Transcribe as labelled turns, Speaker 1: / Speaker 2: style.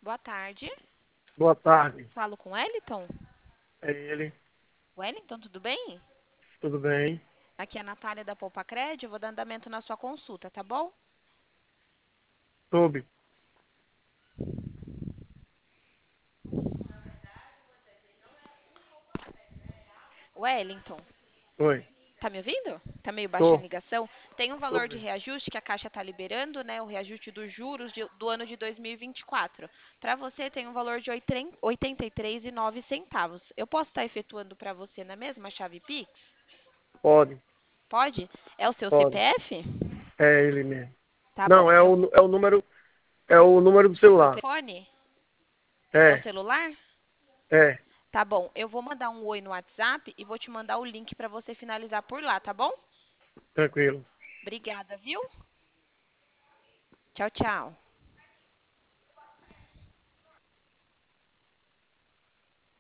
Speaker 1: Boa tarde.
Speaker 2: Boa tarde.
Speaker 1: Falo com Wellington.
Speaker 2: É ele.
Speaker 1: Wellington, tudo bem?
Speaker 2: Tudo bem?
Speaker 1: Aqui é a Natália da Poupa Crédito. Eu vou dar andamento na sua consulta, tá bom?
Speaker 2: Soube.
Speaker 1: Wellington,
Speaker 2: Oi.
Speaker 1: tá me ouvindo? Tá meio baixa a
Speaker 2: Tô.
Speaker 1: ligação. Tem um
Speaker 2: Tô
Speaker 1: valor de
Speaker 2: bem.
Speaker 1: reajuste que a Caixa está liberando, né? O reajuste dos juros do ano de 2024. Para você tem um valor de R$ 83,09. Eu posso estar efetuando para você na mesma chave Pix?
Speaker 2: Pode.
Speaker 1: Pode? É o seu
Speaker 2: Pode.
Speaker 1: CPF?
Speaker 2: É ele mesmo.
Speaker 1: Tá
Speaker 2: Não,
Speaker 1: bom.
Speaker 2: é o número do
Speaker 1: Do
Speaker 2: celular.
Speaker 1: telefone? É o
Speaker 2: É.
Speaker 1: celular?
Speaker 2: É.
Speaker 1: Tá bom, eu vou mandar um oi no WhatsApp e vou te mandar o link para você finalizar por lá, tá bom?
Speaker 2: Tranquilo.
Speaker 1: Obrigada, viu? Tchau, tchau.